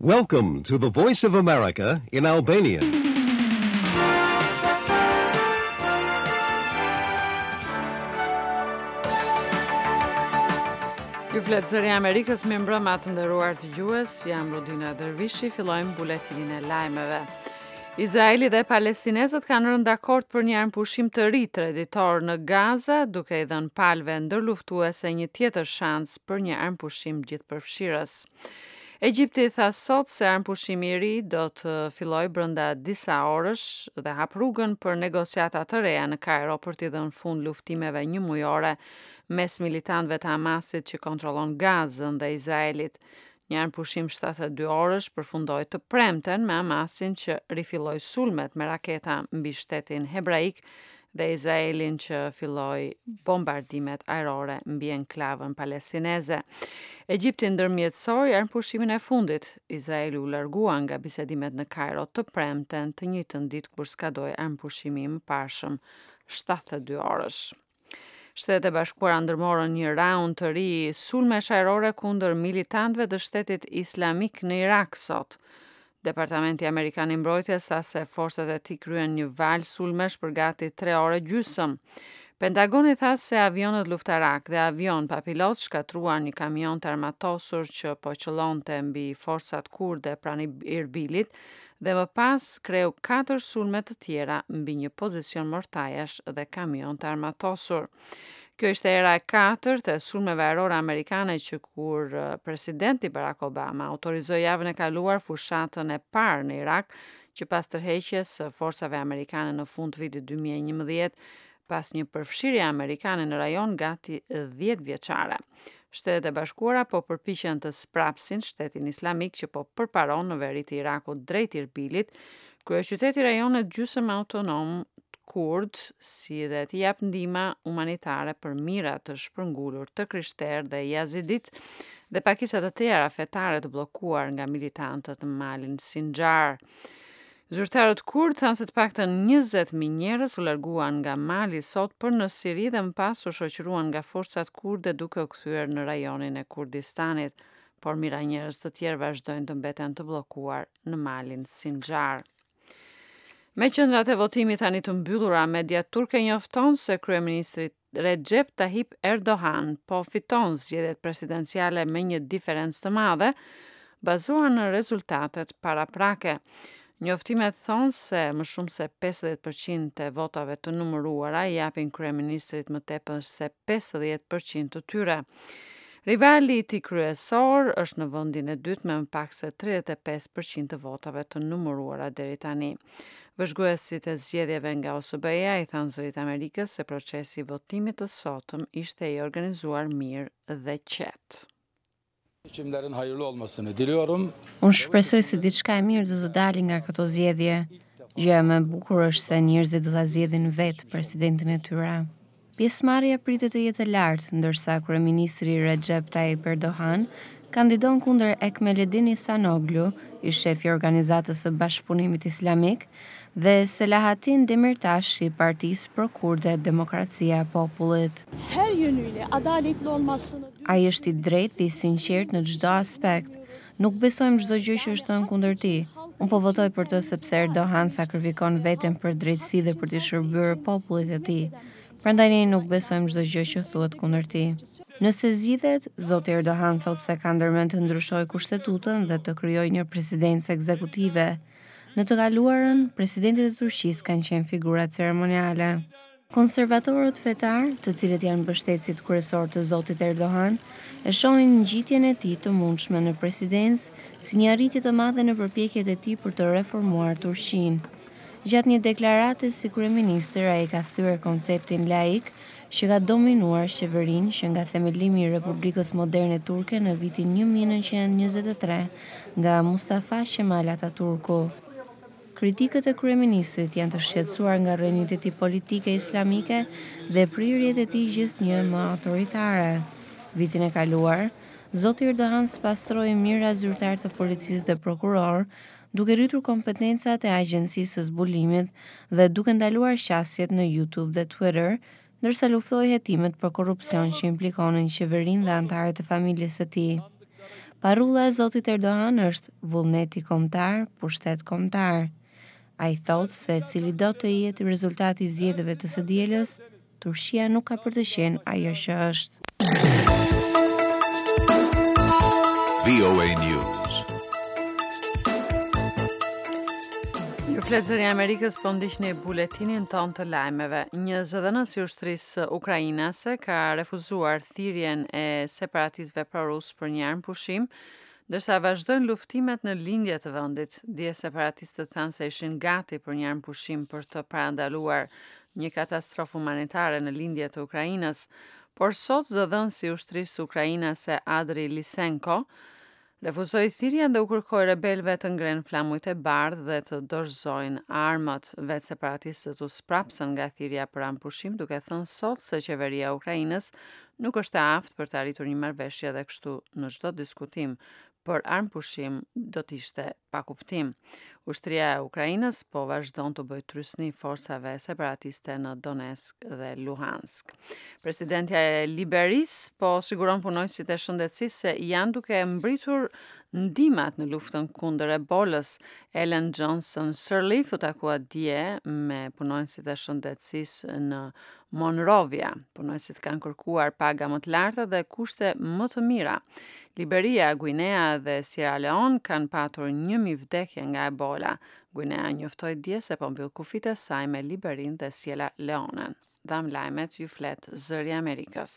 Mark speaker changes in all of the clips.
Speaker 1: Welcome to the Voice of America in Albanian.
Speaker 2: Ju flet zëri i Amerikës, mi mbrëma të nderuar dëgjues, jam Rodina Dervishi, fillojmë buletinin e lajmeve. Izraeli dhe palestinezët kanë rënë dakord për një armpushim të ri traditor në Gaza, duke i dhënë palëve ndërluftuese një tjetër shans për një armpushim gjithëpërfshirës. Egjipti tha sot se armpushimi i ri do të fillojë brenda disa orësh dhe hap rrugën për negociata të reja në Kairo për t'i dhënë fund luftimeve një mujore mes militantëve të Hamasit që kontrollon Gazën dhe Izraelit. Një armpushim 72 orësh përfundoi të premten me Hamasin që rifilloi sulmet me raketa mbi shtetin hebraik dhe Izraelin që filloi bombardimet ajrore mbi enklavën palestineze. Egjipti ndërmjetësoi armpushimin e fundit. Izraeli u largua nga bisedimet në Kairo të premten të njëjtën ditë kur skadoi armpushimi i mëparshëm 72 orësh. Shtetet e Bashkuara ndërmorën një raund të ri sulmesh ajrore kundër militantëve të Shtetit Islamik në Irak sot. Departamenti Amerikan i Mbrojtjes tha se forcat e tij kryen një valë sulmesh për gati 3 orë gjysmë. Pentagoni tha se avionët luftarak dhe avion pa pilot shkatruan një kamion të armatosur që po qëllonte mbi forsat kurde pranë Irbilit dhe më pas kreu 4 sulme të tjera mbi një pozicion mortajesh dhe kamion të armatosur. Kjo ishte era e 4 e sulmeve ajrore amerikane që kur presidenti Barack Obama autorizoi javën e kaluar fushatën e parë në Irak, që pas tërheqjes së forsave amerikane në fund të vitit 2011, pas një përfshirje amerikane në rajon gati 10 vjeçare. Shtetet e Bashkuara po përpiqen të sprapsin shtetin islamik që po përparon në veri të Irakut drejt Irbilit, kryeqyteti i rajonit gjysmë autonom kurd, si dhe t'i jap ndihmë humanitare për mira të shpërngulur të krishterë dhe jazidit dhe pakisa të tjera fetare të bllokuar nga militantët në malin Sinjar. Zyrtarët kurd thanë se të paktën 20.000 njerëz u larguan nga mali sot për në Siri dhe më pas u shoqëruan nga forcat kurde duke u kthyer në rajonin e Kurdistanit, por mira njerëz të tjerë vazhdojnë të mbeten të bllokuar në malin Sinjar. Me qendrat e votimit tani të mbyllura, media turke njofton se kryeministri Recep Tayyip Erdogan po fiton zgjedhjet presidenciale me një diferencë të madhe, bazuar në rezultatet paraprake. Njoftimet thonë se më shumë se 50% të votave të numëruara i japin kryeministrit më tepër se 50% të tyre. Rivali i tij kryesor është në vendin e dytë me më pak se 35% të votave të numëruara deri tani. Vëzhguesit e zgjedhjeve nga OSBE-ja i thanë zërit Amerikës se procesi i votimit të sotëm ishte i organizuar mirë dhe qetë.
Speaker 3: Seçimlerin hayırlı olmasını diliyorum.
Speaker 4: Unë shpresoj se diçka e mirë do të dalë nga këto zgjedhje. Gjëja më e bukur është se njerëzit do ta zgjedhin vetë presidentin e tyre. Pjesëmarrja pritet të jetë e lartë, ndërsa kryeministri Recep Tayyip Erdogan kandidon kundër Ekmeledin Ihsanoglu, i shefi i organizatës së Bashkëpunimit Islamik, dhe Selahattin Demirtaş i Partisë për Kurde Demokracia e Popullit.
Speaker 5: Her yönüyle adaletli olmasını.
Speaker 4: Ai është i drejtë dhe i sinqert në çdo aspekt. Nuk besojmë çdo gjë që shton kundër tij. Unë po votoj për të sepse Erdogan sakrifikon veten për drejtësi dhe për të shërbyer popullit e tij. Prandaj ne nuk besojmë çdo gjë që thuhet kundër tij. Nëse zgjidhet, zoti Erdogan thotë se ka ndërmend të ndryshojë kushtetutën dhe të krijojë një presidencë ekzekutive. Në të kaluarën, presidentët e Turqisë kanë qenë figura ceremoniale. Konservatorët fetar, të cilët janë mbështetësit kryesor të zotit Erdogan, e shohin ngjitjen e tij të mundshme në presidencë si një arritje të madhe në përpjekjet e tij për të reformuar Turqinë. Gjatë një deklarate si kryeministër, ai ka thyer konceptin laik që ka dominuar qeverinë që nga themelimi i Republikës Moderne Turke në vitin 1923 nga Mustafa Kemal Atatürku. Kritikët e kryeministrit janë të shqetësuar nga rrënjët e tij politike islamike dhe prirjet e tij gjithnjë më autoritare. Vitin e kaluar, zoti Erdogan spastroi mira zyrtar të policisë dhe prokuror, duke rritur kompetencat e agjencisë së zbulimit dhe duke ndaluar qasjet në YouTube dhe Twitter, ndërsa luftoi hetimet për korrupsion që implikonin qeverinë dhe anëtarët e familjes së tij. Parrulla e Zotit Erdogan është vullneti kombëtar, pushtet kombëtar. Ai thotë se cili do të jetë rezultati i zgjedhjeve të së dielës, Turqia nuk ka për të qenë ajo që është.
Speaker 6: VOA News.
Speaker 2: Ju flet Zëri i Amerikës po ndiqni buletinin ton të lajmeve. Një zëdhënës i ushtrisë ukrainase ka refuzuar thirrjen e separatistëve prorus për një armpushim, ndërsa vazhdojnë luftimet në lindje të vendit. Dje separatistët thanë se ishin gati për një armpushim për të parandaluar një katastrofë humanitare në lindje të Ukrainës, por sot zëdhënësi i ushtrisë ukrainase Adri Lisenko refuzoi thirrjen dhe u kërkoi rebelëve të ngrenë flamujt e bardhë dhe të dorëzojnë armët. Vetë separatistët u sprapsën nga thirrja për armpushim, duke thënë sot se qeveria e Ukrainës nuk është e aftë për të arritur një marrëveshje dhe kështu në çdo diskutim për armpushim do të ishte pa kuptim. Ushtria e Ukrainës po vazhdon të bëjë trysni forsave separatiste në Donetsk dhe Luhansk. Presidentja e Liberisë po siguron punonjësit e shëndetësisë se janë duke mbritur ndihmat në luftën kundër Ebolës. Ellen Johnson Sirleaf u takua dje me punonjësit e shëndetësisë në Monrovia. Punonjësit kanë kërkuar paga më të larta dhe kushte më të mira. Liberia, Guinea dhe Sierra Leone kanë patur 1000 vdekje nga Ebola. Guinea njoftoi dje se po mbyll kufit e saj me Liberinë dhe Sierra Leonen. Dham lajmet ju flet Zëri i Amerikës.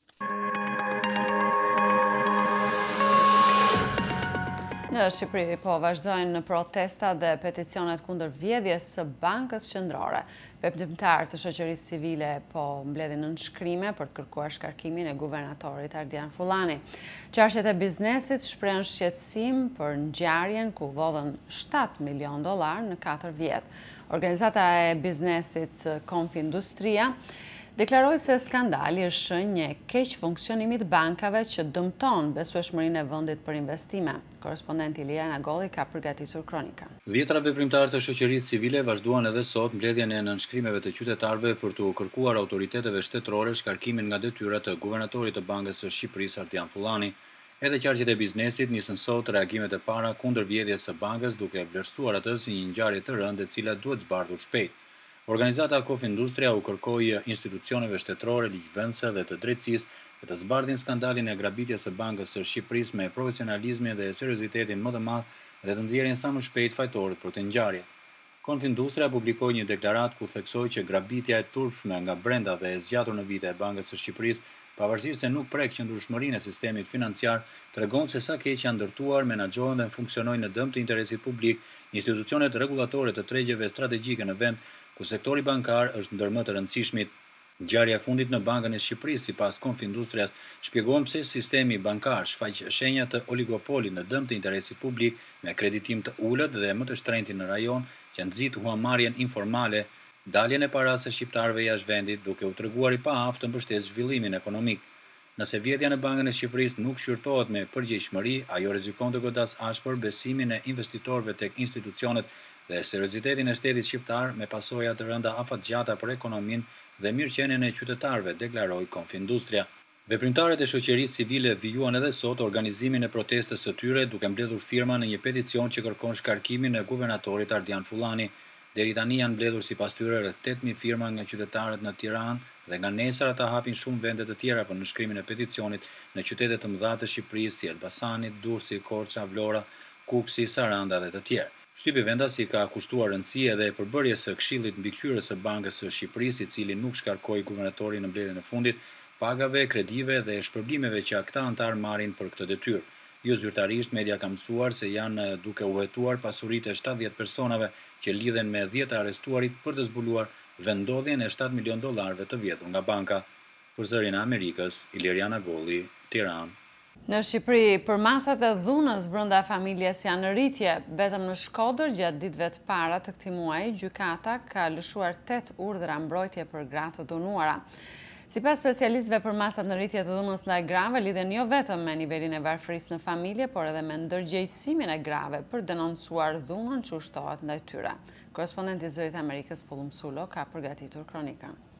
Speaker 2: Në Shqipëri po vazhdojnë protesta dhe peticionet kundër vjedhjes së Bankës Qendrore. Veprimtarë të shoqërisë civile po mbledhin nënshkrime për të kërkuar shkarkimin e guvernatorit Ardian Fullani. Qarqet e biznesit shprehen shqetësim për ngjarjen ku vodhen $7 milion në 4 vjet. Organizata e biznesit Confindustria deklaroi se skandali është shenjë e keq funksionimit bankave që dëmton besueshmërinë e vendit për investime. Korrespondenti Liriana Golli ka përgatitur kronikën.
Speaker 7: Dhjetra veprimtarë të shoqërisë civile vazhduan edhe sot mbledhjen e nënshkrimeve të qytetarëve për të kërkuar autoriteteve shtetërore shkarkimin nga detyrat të guvernatorit të Bankës së Shqipërisë Ardian Fullani. Edhe qarqet e biznesit nisën sot reagimet e para kundër vjedhjes së bankës, duke vlerësuar atë si një ngjarje të rëndë e cila duhet zbardhur shpejt. Organizata Confindustria u kërkoi institucioneve shtetërore, ligjvendëse dhe të drejtësisë të zbardhin skandalin e grabitjes së Bankës së Shqipërisë me profesionalizmin dhe seriozitetin më të madh dhe të nxjerrin sa më shpejt fajtorët për të ngjarje. Confindustria publikoi një deklaratë ku theksoi që grabitja e turpshme nga brenda dhe e zgjatur në vite e Bankës së Shqipërisë, pavarësisht se nuk prek qëndrueshmërinë e sistemit financiar, tregon se sa keq janë ndërtuar, menaxhohen dhe funksionojnë në dëm të interesit publik institucionet rregullatore të tregjeve strategjike në vend, ku sektori bankar është ndër më të rëndësishmit. Ngjarja e fundit në Bankën e Shqipërisë, sipas Confindustrias, shpjegon pse sistemi bankar shfaq shenja të oligopolit në dëm të interesit publik, me kreditim të ulët dhe më të shtrenjtë në rajon, që nxit huamarrjen informale, daljen e parave shqiptarëve jashtë vendit, duke u treguar i paaftë të mbështetë zhvillimin ekonomik. Nëse vjedhja në Bankën e Shqipërisë nuk shqyrtohet me përgjegjësi, ajo rrezikon të godas ashpër besimin e investitorëve tek institucionet dhe seriozitetin e shtetit shqiptar, me pasoja të rënda afatgjata për ekonominë dhe mirëqenien e qytetarëve, deklaroi Confindustria. Veprimtarët e shoqërisë civile vijuan edhe sot organizimin e protestës së tyre, duke mbledhur firma në një peticion që kërkon shkarkimin e guvernatorit Ardian Fullani. Deri tani janë mbledhur sipas tyre rreth 8000 firma nga qytetarët në Tiranë dhe nga nesër ata hapin shumë vende të tjera për nënshkrimin e peticionit në qytete të mëdha të Shqipërisë, si Elbasani, Durrësi, Korça, Vlora, Kuksi, Saranda dhe të tjerë. Shtypi vendasi ka kushtuar rëndësi edhe përbërjes së Këshillit Mbikëqyrës së Bankës së Shqipërisë, i cili nuk shkarkoi guvernatorin në mbledhjen e fundit, pagave, kredive dhe shpërblimeve që ata antar marrin për këtë detyrë. Jo zyrtarisht, media ka mësuar se janë duke u hetuar pasuritë e 70 personave që lidhen me 10 arrestuarit për të zbuluar vendodhjen e $7 milion të vjedhur nga banka. Për Zërin e Amerikës, Iliriana Golli, Tiranë.
Speaker 2: Në Shqipëri, përmasat e dhunës brenda familjes janë në rritje. Vetëm në Shkodër, gjatë ditëve të para të këtij muaji, gjykata ka lëshuar 8 urdhra mbrojtje për gra të dhunuara. Sipas specialistëve, përmasat në rritje të dhunës ndaj grave lidhen jo vetëm me nivelin e varfërisë në familje, por edhe me ndërgjegjësimin e grave për denoncuar dhunën që ushtohet ndaj tyre. Korrespondenti i Zërit të Amerikës Pullum Sulo ka përgatitur kronikën.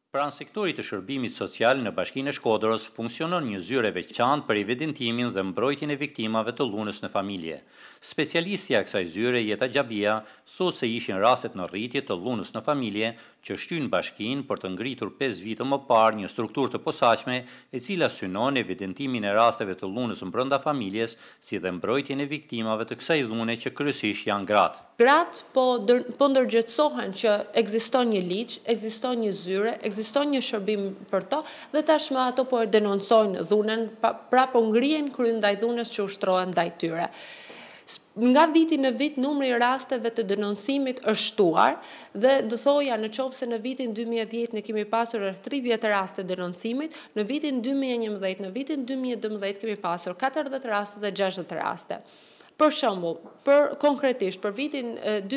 Speaker 7: Pranë sektorit të shërbimit social në Bashkinë e Shkodrës funksionon një zyre veçantë për evidentimin dhe mbrojtjen e viktimave të dhunës në familje. Specialistja e kësaj zyre, Jeta Gjabia, thotë se ishin rastet në rritje të dhunës në familje që shtyn Bashkinë për të ngritur 5 vite më parë një strukturë të posaçme e cila synon evidentimin e rasteve të dhunës brenda familjes, si dhe mbrojtjen e viktimave të kësaj dhune që kryesisht janë gratë.
Speaker 8: Gratë po ndërgjetësohen që ekziston një ligj, ekziston një zyre, ekziston një shërbim për to dhe tashmë ato po e denoncojnë dhunën, pra po ngrihen krye ndaj dhunës që ushtrohen ndaj tyre. Nga viti në vit numri i rasteve të denoncimit është shtuar dhe do thoja në qoftë se në vitin 2010 ne kemi pasur 30 raste denoncimit, në vitin 2011, në vitin 2012 kemi pasur 40 raste dhe 60 raste. Për shembull, konkretisht për vitin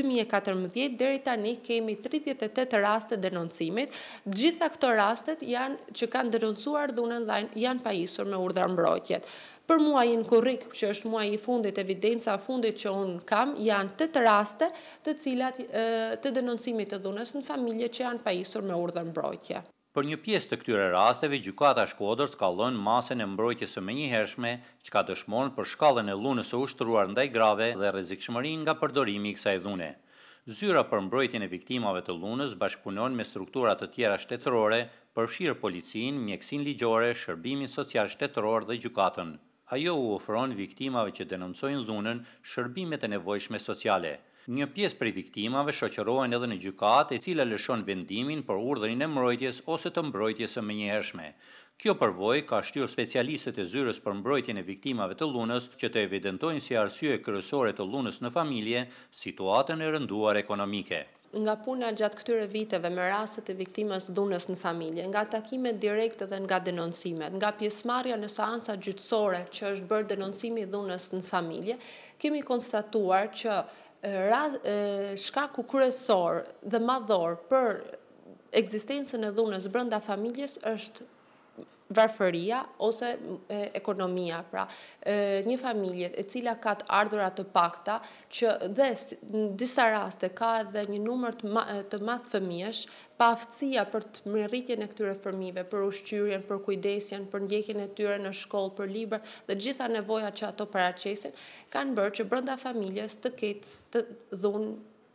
Speaker 8: 2014 deri tani kemi 38 raste denoncimit. Gjitha këto rastet që kanë denoncuar dhunën dhe janë pajisur me urdhra mbrojtje. Për muajin korrik, që është muaji i fundit, evidenca e fundit që unë kam, janë 8 raste të cilat të denoncimit të dhunës në familje që janë pajisur me urdhër mbrojtje.
Speaker 7: Për një pjesë të këtyre rasteve, gjykata e Shkodrës ka lënë masën e mbrojtjes së menjëhershme, çka dëshmon për shkallën e dhunës së ushtruar ndaj grave dhe rrezikshmërinë nga përdorimi i kësaj dhune. Zyra për mbrojtjen e viktimave të dhunës bashkëpunon me struktura të tjera shtetërore, përfshirë policinë, mjekësinë ligjore, shërbimin social shtetëror dhe gjykatën. Ajo u ofron viktimave që denoncojnë dhunën shërbimet e nevojshme sociale. Një pjesë prej viktimave shoqërohen edhe në gjykatë, e cila lëshon vendimin për urdhrin e mbrojtjes ose të mbrojtjes së menjëhershme. Kjo përvojë ka shtyrë specialistët e zyrës për mbrojtjen e viktimave të dhunës që të evidentojnë si arsye kryesore të dhunës në familje situatën e rënduar ekonomike.
Speaker 8: Nga puna gjatë këtyre viteve me rastet e viktimës dhunës në familje, nga takimet direkte dhe nga denoncimet, nga pjesëmarrja në seanca gjyqësore që është bërë denoncimi i dhunës në familje, kemi konstatuar që shkaku kryesor dhe madhor për ekzistencën e dhunës brenda familjes është varfëria ose ekonomia, pra një familje e cila ka të ardhura të pakta që dhe në disa raste ka edhe një numër të madh fëmijësh, pa aftësia për të merritjen e këtyre fëmijëve, për ushqyrjen, për kujdesjen, për ndjekjen e tyre në shkollë, për libër dhe gjitha nevojat që ato paraqesin, kanë bërë që brenda familjes të ketë të dhunë,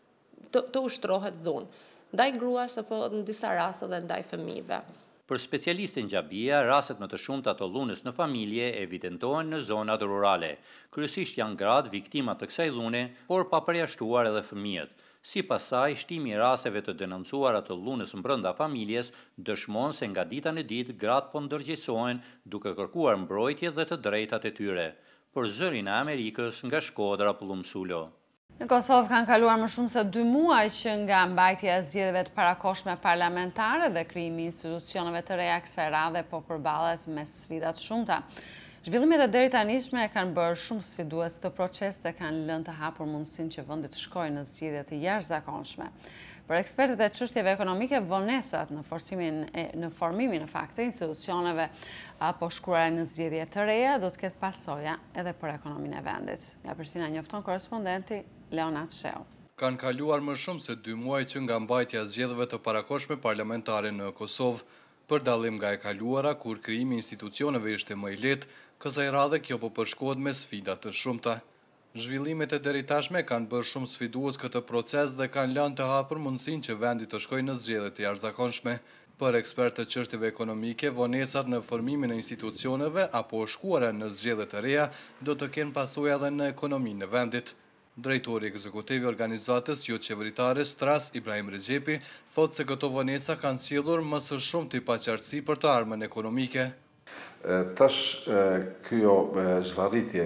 Speaker 8: të ushtrohet dhunë, ndaj gruas apo në disa raste dhe ndaj fëmijëve.
Speaker 7: Për specialistin Gjabia, rastet më të shumta të dhunës në familje evidentohen në zonat rurale. Kryesisht janë gratë viktima të kësaj dhune, por pa përjashtuar edhe fëmijët. Sipas saj, shtimi i rasteve të denoncuara të dhunës brenda familjes dëshmon se nga dita në ditë gratë po ndërgjegjësohen duke kërkuar mbrojtje dhe të drejtat e tyre. Për Zërin e Amerikës, nga Shkodra, Pullum Sulo.
Speaker 2: Në Kosovë kanë kaluar më shumë se 2 muaj që nga mbajtja e zgjedhjeve të parakohshme parlamentare dhe krijimi i institucioneve të reja kësaj radhe po përballet me sfida të shumta. Zhvillimet e deri tanishme kanë bërë shumë sfidues këtë proces dhe kanë lënë të hapur mundësinë që vendi të shkojë në zgjedhje të jashtëzakonshme. Për ekspertët e çështjeve ekonomike, vonesat në formimin e fakte institucioneve apo shkruara në zgjedhje të reja do të ketë pasoja edhe për ekonominë e vendit. Nga Prishtina njofton korrespondenti Leonat Sheu.
Speaker 9: Kanë kaluar më shumë se 2 muaj që nga mbajtja e zgjedhjeve të parakohshme parlamentare në Kosovë, për dallim nga e kaluara kur krijimi i institucioneve ishte më i lehtë, kësaj radhe kjo po përshkohet me sfida të shumta. Zhvillimet e deri tashme kanë bërë shumë sfidues këtë proces dhe kanë lënë të hapur mundësinë që vendi të shkojë në zgjedhje të jashtëzakonshme. Për ekspertët çështjeve ekonomike, vonesat në formimin e institucioneve apo shkuara në zgjedhje të reja do të kenë pasojë edhe në ekonominë e vendit. Drejtori ekzekutiv i organizatës jo qeveritare Stras, Ibrahim Rexhepi, thotë se këto vonesa kanë sjellur më së shumti paqartësi për të ardhmen ekonomike.
Speaker 10: Tash kjo zvarritje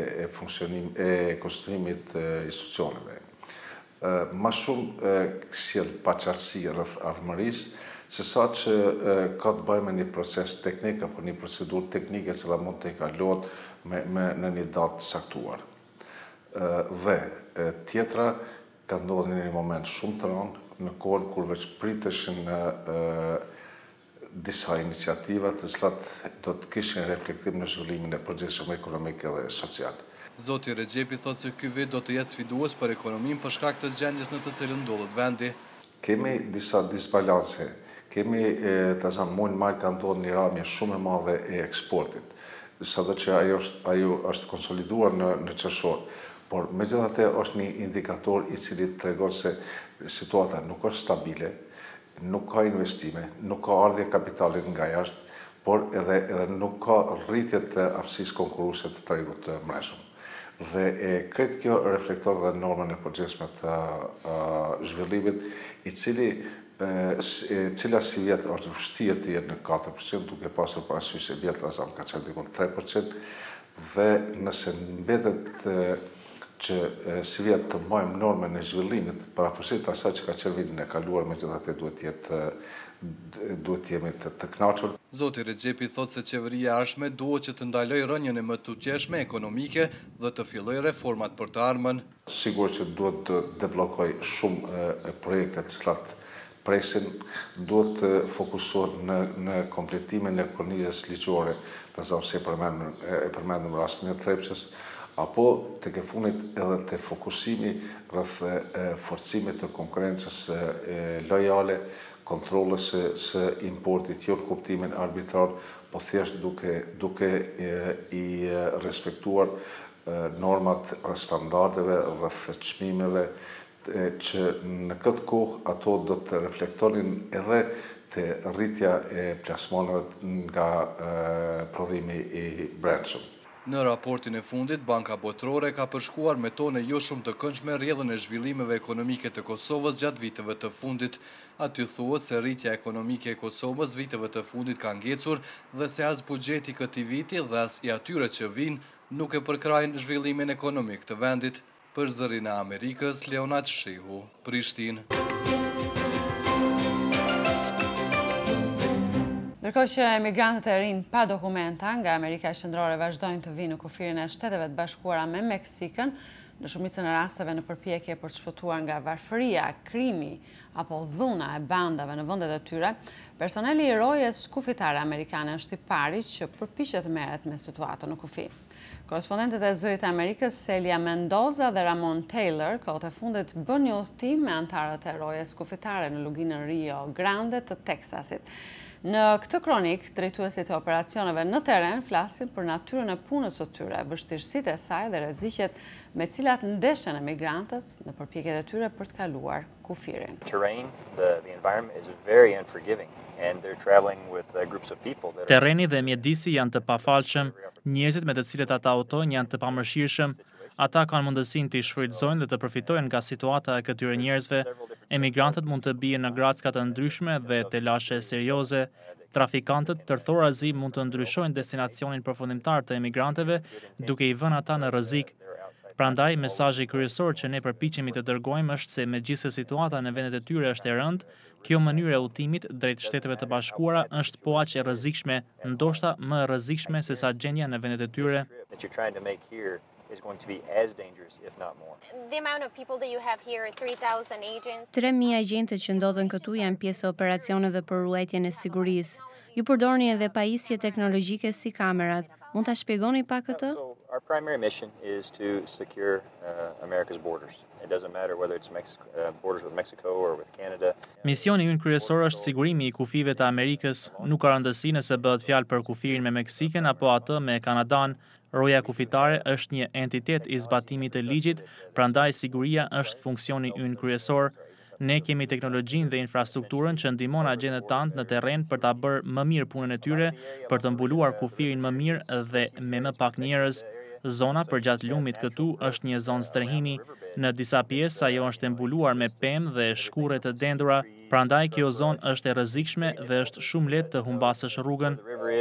Speaker 10: e konstruimit institucioneve ma shumë sjell paqartësi rreth ardhmërisë, se sa që ka të bëjë me një proces teknik apo një procedurë teknike që mund të kalohet në një datë saktuar. Dhe tjetra ka ndodhur në një moment shumë të rëndë në kohën kur veç priteshin disa iniciativa të cilat do të kishin reflektim në zhvillimin e përgjithshëm ekonomik dhe social.
Speaker 9: Zoti Rexhepi thotë se ky vit do të jetë sfidues për ekonominë për shkak të gjendjes në të cilën ndodhet vendi.
Speaker 10: Kemi disa disbalanse Kemi të zamuin marrë ka ndodhë një ramje shumë e madhe e eksportit, sado që ajo është konsoliduar në qershor, por megjithatë është një indikator i cili tregon se situata nuk është stabile, nuk ka investime, nuk ka ardhje kapitalit nga jashtë, por edhe nuk ka rritje të aftësisë konkurruese të tregut të mbrojtshëm. Dhe këtë kjo reflekton dhe normën e përgjithshme të zhvillimit, i cila si vjetë është vështirë të jetë në 4%, duke pasur parasysh se vjetë Lazan ka qenë dikun 3%, dhe nëse mbetet që si vjetë të mbajmë normën e zhvillimit, parapërsit asaj që ka qenë vitin e kaluar, megjithatë duhet jemi të kënaqur.
Speaker 9: Zoti Rexhepi thot se qeveria e ardhshme duhet që të ndalojë rënien e më tutjetshme ekonomike dhe të fillojë reformat për të ardhmen.
Speaker 10: Sigur që duhet të deblokoj shumë projekte të cilat presin, duhet të fokusohet në kompletimin e kornizës ligjore, për shembull si e përmendëm rastin e Trepçës, apo të ke funit edhe të fokusimi rreth forcimit të konkurrencës lojale, kontrolës së importit, jo në kuptimin arbitrar, po thjesht duke i respektuar normat rreth standardeve, rreth çmimeve, që në këtë kohë ato do të reflektonin edhe të rritja e plasmoneve nga prodhimi i brendshëm.
Speaker 9: Në raportin e fundit, Banka Botërore ka përshkuar me tone jo shumë të këndshme rrjedhën e zhvillimeve ekonomike të Kosovës gjatë viteve të fundit. Aty thuhet se rritja ekonomike e Kosovës viteve të fundit ka ngecur dhe se as buxheti këtij viti dhe as i atyre që vinë nuk e përkrajnë zhvillimin ekonomik të vendit. Për Zërin e Amerikës, Leonard Shihu, Prishtinë.
Speaker 2: Ndërkohë që emigrantët e rinj pa dokumenta nga Amerika Qendrore vazhdojnë të vinë në kufirin e Shteteve të Bashkuara me Meksikën, në shumicën e rasteve në përpjekje për të shpëtuar nga varfëria, krimi apo dhuna e bandave në vendet e tyre, personeli i rojes kufitare amerikane është i pari që përpiqet të merret me situatën në kufi. Korrespondentet e Zërit e Amerikës Celia Mendoza dhe Ramon Taylor kohët e fundit bën një udhëtim me antarët e rojes kufitare në luginën Rio Grande të Teksasit. Në këtë kronik, drejtuesit e operacioneve në teren flasin për natyrën e punës së tyre, vështirësitë e saj dhe rreziqet me cilat ndeshen emigrantët në përpjekjet e tyre për të kaluar kufirin.
Speaker 11: Terreni dhe mjedisi janë të pafalshëm, njerëzit me të cilët ata udhtojnë janë të pamërshirshëm. Ata kanë mundësinë të shfrytëzojnë dhe të përfitojnë nga situata e këtyre njerëzve. Emigrantët mund të bien në gracka të ndryshme dhe të lashe serioze. Trafikantët tërthorazi mund të ndryshojnë destinacionin përfundimtar të emigrantëve duke i vënë ata në rrezik. Prandaj, mesazhi kryesor që ne përpiqemi të dërgojmë është se megjithëse situata në vendet e tyre është e rëndë, kjo mënyrë e udhëtimit drejt Shteteve të Bashkuara është po aq e rrezikshme, ndoshta më e rrezikshme se sa gjendja në vendet e tyre.
Speaker 12: Is going to be as dangerous, if not more. The amount of people that you have here, 3,000 agents.
Speaker 4: 3.000 agentët që ndodhen këtu janë pjesë e operacioneve për ruajtjen e sigurisë. Ju përdorni edhe pajisje teknologjike si kamerat. Mund ta shpjegoni pak këtë?
Speaker 12: Our primary mission is to secure America's borders. It doesn't matter whether it's borders with Mexico or with Canada.
Speaker 11: Misioni ynë kryesor është sigurimi i kufive të Amerikës. Nuk ka rëndësi nëse bëhet fjalë për kufirin me Meksikën apo atë me Kanadan. Roja kufitare është një entitet i zbatimit të ligjit, prandaj siguria është funksioni ynë kryesor. Ne kemi teknologjinë dhe infrastrukturën që ndihmon agentët tanë në terren për ta bërë më mirë punën e tyre, për të mbuluar kufirin më mirë dhe me më pak njerëz. Zona përgjatë lumit këtu është një zonë strehimi. Në disa pjesë ajo është e mbuluar me pemë dhe shkurre të dendura, prandaj kjo zonë është e rrezikshme dhe është shumë lehtë të humbasësh rrugën.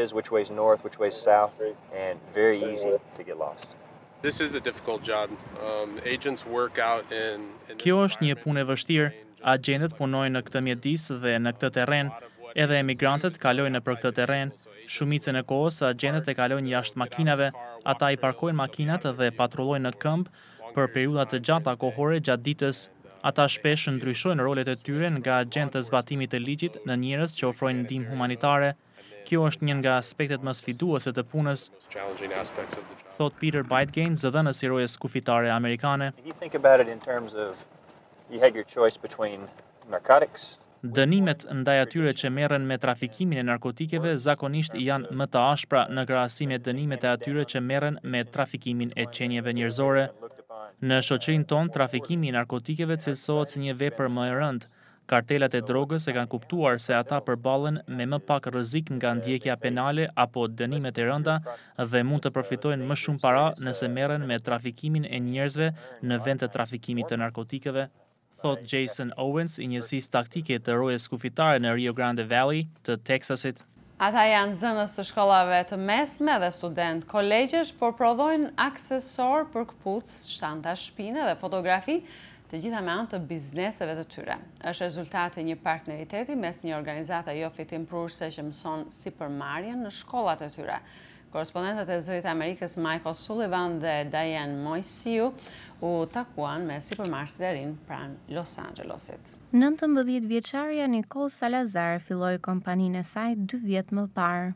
Speaker 11: Kjo është një punë e vështirë. Agentët punojnë në këtë mjedis dhe në këtë terren, edhe emigrantët kalojnë nëpër këtë terren. Shumicën e kohës agentët e kalojnë jashtë makinave, ata i parkojnë makinat dhe patrullojnë në këmbë për periudha të gjata kohore gjatë ditës. Ata shpesh ndryshojnë rolet e tyre nga agent të zbatimit të ligjit në njerëz që ofrojnë ndihmë humanitare. Kjo është një nga aspektet më sfiduese të punës, thot Peter Beitgen, zëdhënës i rojes kufitare amerikane.
Speaker 12: You have your choice between narcotics
Speaker 11: Dënimet ndaj atyre që merren me trafikimin e narkotikeve zakonisht janë më të ashpra në krahasim me dënimet e atyre që merren me trafikimin e qenieve njerëzore. Në shoqërinë tonë, trafikimi i narkotikeve cilësohet si një vepër më e rëndë. Kartelat e drogës e kanë kuptuar se ata përballen me më pak rrezik nga ndjekja penale apo dënimet e rënda dhe mund të përfitojnë më shumë para nëse merren me trafikimin e njerëzve në vend të trafikimit të narkotikeve, thot Jason Owens i njësisë taktike të rojës kufitare në Rio Grande Valley të Texasit.
Speaker 2: Ata janë zënës të shkollave të mesme dhe student kolegjesh, por prodhojnë aksesor për këpucë, shtanda shpine dhe fotografi, të gjitha me anë të bizneseve të tyre. Është rezultati një partneriteti mes një organizate jo fitimprurse që mëson sipërmarrjen në shkollat e tyre. Korespondentët e Zërit Amerikës Michael Sullivan dhe Diane Moisiu u takuan me sipërmarrësit e rinj pranë Los Angelesit.
Speaker 4: 19 vjeçaria Nicole Salazar filloi kompaninë e saj 2 vjet më parë.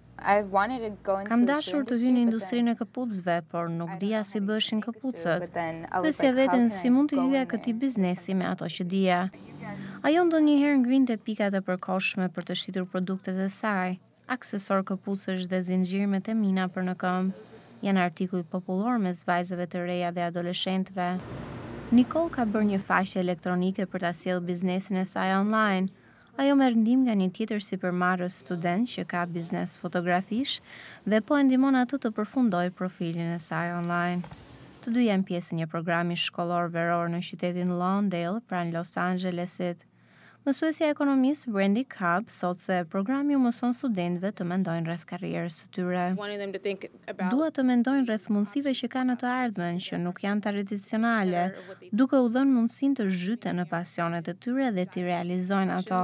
Speaker 4: Kam dashur të hyj në industrinë e këpucëve, por nuk dija si bëshin këpucët. Pyesja veten si mund të hyja këtij biznesi me ato që dija. Ajo ndonjëherë ngrinte pikat e përkohshme për të shitur produktet e saj. Aksesor këpucësh dhe zinxhir me temina për në këmbë. Janë artikuj popullor mes vajzave të reja dhe adoleshentëve. Nicole ka bërë një faqe elektronike për ta sjellë biznesin e saj online. Ajo merr ndihmë nga një tjetër sipërmarrës student që ka biznes fotografish dhe po e ndihmon atë të përfundojë profilin e saj online. Të dy janë pjesë e një programi shkollor veror në qytetin Lawndale, pranë Los Angelesit. Mësuesja e ekonomisë Brandy Cobb thotë se programi u mëson studentëve të mendojnë rreth karrierës së tyre. Dua të mendojnë rreth mundësive që kanë në të ardhmen që nuk janë tradicionale, duke u dhënë mundësinë të zhyten në pasionet e tyre dhe t'i realizojnë ato.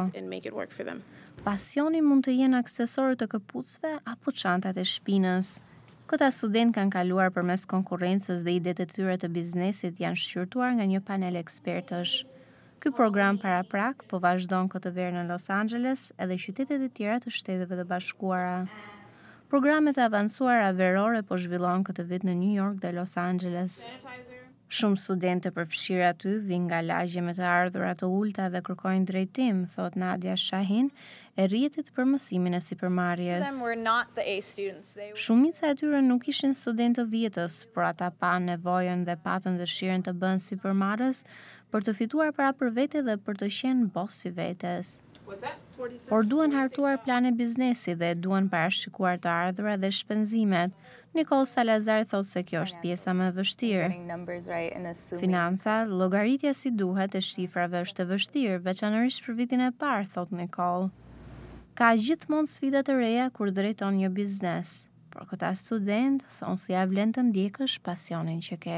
Speaker 4: Pasioni mund të jenë aksesorët të këpucëve apo çantat e shpinës. Këta student kanë kaluar përmes konkurrencës dhe idetë e tyre të biznesit janë shqyrtuar nga një panel ekspertësh. Ky program paraprak po vazhdon këtë verë në Los Angeles edhe qytetet e tjera të Shteteve të Bashkuara. Programet e avancuara verore po zhvillohen këtë vit në New York dhe Los Angeles. Shumë studentë përfshirë aty vijnë nga lagje me të ardhurat të ulta dhe kërkojnë drejtim, thot Nadia Shahin, e rrjetit për mësimin e sipërmarrjes. Shumica e tyre nuk ishin studentë dhjetës, por ata panë nevojën dhe patën dëshirën të bëhen sipërmarrës për të fituar para për vete dhe për të qenë boss i vetes. Por duan hartuar plane biznesi dhe duan parashikuar të ardhurat dhe shpenzimet. Nicole Salazar thot se kjo është pjesa më e vështirë. Financa, llogaritja si duhet e shifrave është e vështirë, veçanërisht për vitin e parë, thot Nicole. Ka gjithmonë sfida të reja kur drejton një biznes, por këta student thonë se ja vlen të ndjekësh pasionin që ke.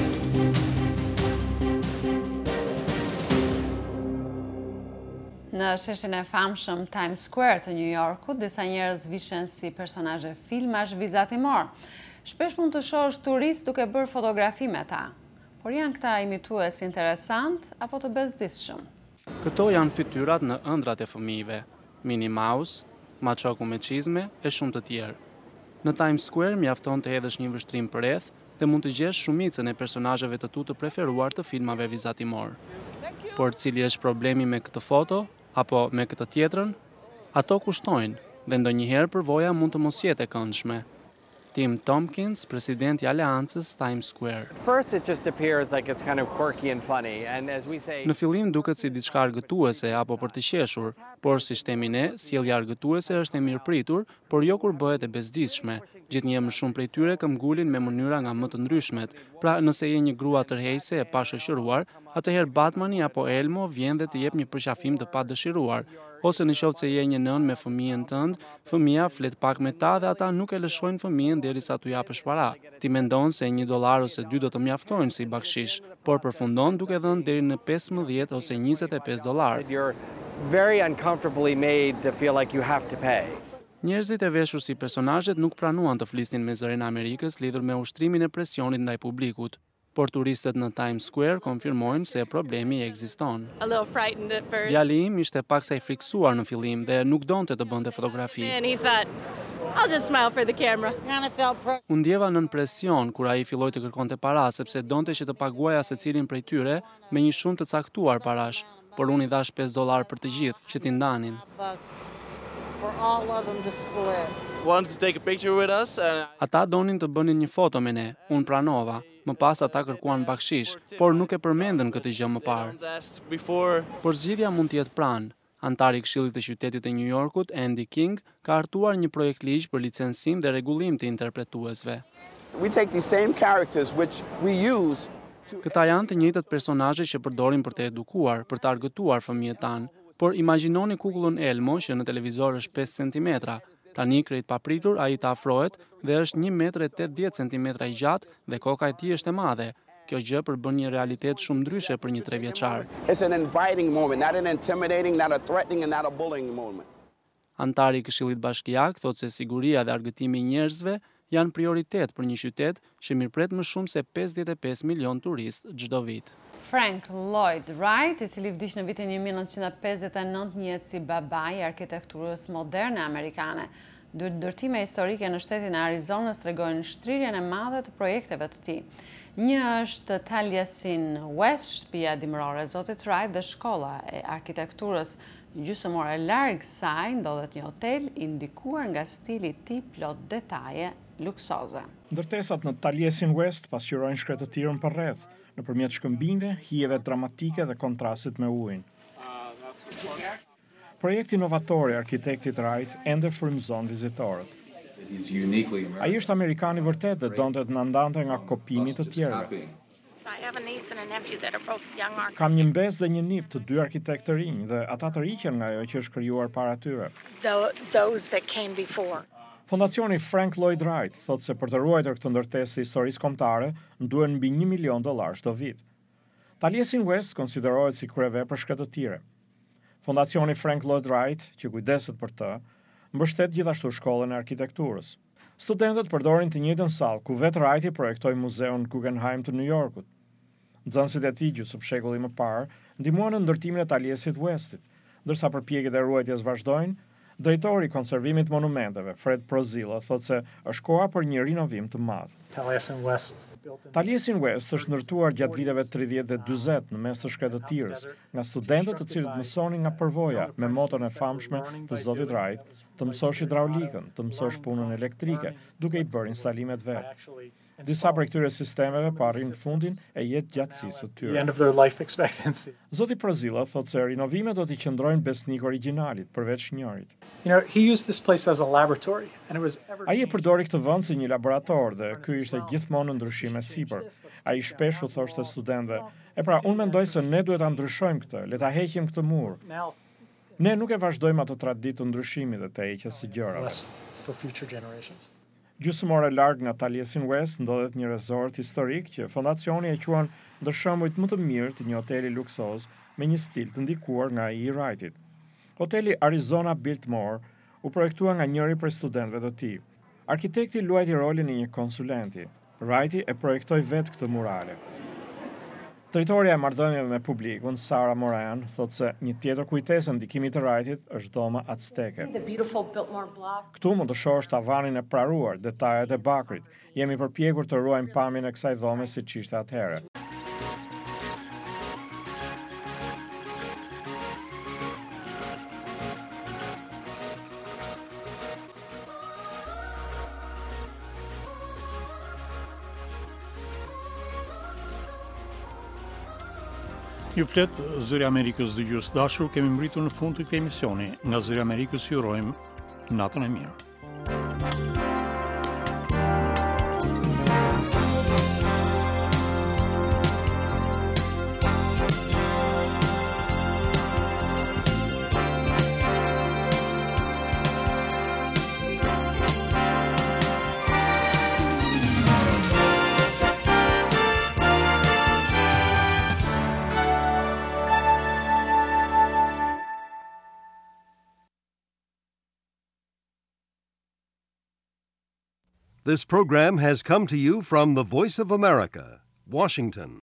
Speaker 2: Në sheshin e famshëm Times Square të New Yorkut, disa njerëz vishen si personazhe filmash vizatimor. Shpesh mund të shohësh turist duke bërë fotografi me ta. Por janë këta imitues interesant apo të bezdisshëm?
Speaker 13: Këto janë fytyrat në ëndrat e fëmijëve, Minnie Mouse, Maçoku me çizme e shumë të tjerë. Në Times Square mjafton të hedhësh një vështrim përreth dhe mund të gjesh shumicën e personazheve të tu të preferuar të filmave vizatimor. Por cili është problemi me këtë foto apo me këtë tjetrën? Ato kushtojnë dhe ndonjëherë përvoja mund të mos jetë e këndshme. Tim Tompkins, presidenti i Aleancës Times Square. Në fillim duket si diçka argëtuese apo për të qeshur, por si themi ne, sjellja argëtuese është e mirëpritur, por jo kur bëhet e bezdisshme. Gjithnjë më shumë prej tyre këmbgulin me mënyra nga më të ndryshmet. Pra, nëse je një grua tërheqëse e pashëshiruar, atëherë Batmani apo Elmo vjen dhe të jep një përqafim të padëshiruar. Ose në qoftë se je një nën me fëmijën tënd, fëmia flet pak me ta dhe ata nuk e lëshojnë fëmijën derisa t'u japësh para. Ti mendon se $1 ose 2 do të mjaftojnë si bakshish, por përfundon duke dhënë deri në $15 ose $25. Njerëzit e veshur si personazhet nuk pranuan të flisnin me zërin e Amerikës lidhur me ushtrimin e presionit ndaj publikut. Por turistët në Times Square konfirmojnë se problemi ekziston. Djali im ishte paksa i friksuar në fillim dhe nuk donte të bënte fotografi. U ndjeva nën presion kur ai filloi të kërkonte para sepse donte që të paguaja secilin prej tyre me një shumë të caktuar parash. por unë i dhash $5 për të gjithë që t'i ndanin. Ata donin të bënin një foto me ne, unë pranova. Më pas ata kërkuan bakshish, por nuk e përmendën këtë gjë më parë. Por zgjidhja mund të jetë pranë. Antari i Këshillit të Qytetit të New Yorkut, Andy King, ka hartuar një projekt ligj për licencim dhe rregullim të interpretuesve. Këta janë të njëjtët personazhe që përdorin për të edukuar, për të argëtuar fëmijët tanë, por imagjinoni kukullun Elmo që në televizor është 5 cm. Tani krejt papritur ai të afrohet dhe është 1,80 cm i gjatë dhe koka e tij është e madhe. Kjo gjë përbën një realitet shumë ndryshe për një 3 vjeçar. Antari i Këshillit Bashkiak thotë se siguria dhe argëtimi i njerëzve janë prioritet për një qytet që mirëpret më shumë se 55 milion turistë çdo vit.
Speaker 2: Frank Lloyd Wright, i cili vdiq në vitin 1959, njihet si babai i arkitekturës moderne amerikane. Ndërtime historike në shtetin e Arizonës tregojnë shtrirjen e madhe të projekteve të tij. Një është Taliesin West, shtëpia dimërore e Zotit Wright dhe shkolla e arkitekturës. Gjysmore larg saj ndodhet një hotel i ndikuar nga stili i tij plot detaje luksoze.
Speaker 14: Ndërtesat në Taliesin West pasqyrojnë shkretëtirën përreth nëpërmjet shkëmbimeve, hijeve dramatike dhe kontrastit me ujin. Projekti inovator i arkitektit Wright ende frymëzon vizitorët. Ai është amerikan i vërtet dhe donte të na ndante nga kopimi të tjerëve. Kam një mbes dhe një nip të 2 arkitektë të rinj dhe ata të riqen nga ajo që është krijuar para tyre. Fondacioni Frank Lloyd Wright thotë se për të ruajtur këtë ndërtesë historisë kombëtare duhen mbi $1 milion çdo vit. Taliesin West konsiderohet si kryevepër shkretëtire. Fondacioni Frank Lloyd Wright, që kujdeset për të, mbështet gjithashtu shkollën e arkitekturës. Studentët përdorin të njëjtën sallë ku vetë Wright i projektoi muzeun Guggenheim të New Yorkut. Nxënësit e tij gjysmë shekulli më parë ndihmuan në ndërtimin e Taliesit Westit, ndërsa përpjekjet e ruajtjes vazhdojnë. Drejtori i konservimit monumenteve, Fred Prozillo, thotë se është koha për një rinovim të madh. Taliesin West është ndërtuar gjatë viteve 30 dhe 40 në mes të shkretëtirës, nga studentët të cilët mësonin nga përvoja me moton e famshme të Zotit Wright, të mësosh hidraulikën, të mësosh punën elektrike, duke i bërë instalimet vetë. Disa prej këtyre sistemeve pa arrin fundin e jetë gjatësisë së tyre. Zoti Prozillo thotë se rinovimet do t'i qëndrojnë besnik originalit, përveç njërit. Ai e përdori këtë vend si një laborator dhe ky ishte gjithmonë në ndryshime sipër. Ai shpesh u thoshte studentëve: "E pra, unë mendoj se ne duhet ta ndryshojmë këtë, le ta heqim këtë mur." Ne nuk e vazhdojmë atë traditë të ndryshimit dhe të heqjes së gjërave. Gjysmore larg nga Taliesin West ndodhet një resort historik që fondacioni e quan ndër shembujt më të mirë të një hoteli luksoz me një stil të ndikuar nga ai i Wrightit. Hoteli Arizona Biltmore u projektua nga njëri prej studentëve të tij. Arkitekti luajti rolin e një konsulenti. Wrighti e projektoi vetë këtë murale. Drejtoria e marrëdhënieve me publikun, Sara Moran, thotë se një tjetër kujtesë ndikimit të Wrightit është doma azteke. Këtu mund të shohësh tavanin e praruar, detajet e bakrit. Jemi përpjekur të ruajmë pamjen e kësaj dhome siç ishte atëherë.
Speaker 15: Ju flet Zëri Amerikës dëgjues dashur, kemi mbritur në fund të këtij emisioni. Nga Zëri Amerikës ju urojmë natën e mirë.
Speaker 1: This program has come to you from the Voice of America, Washington.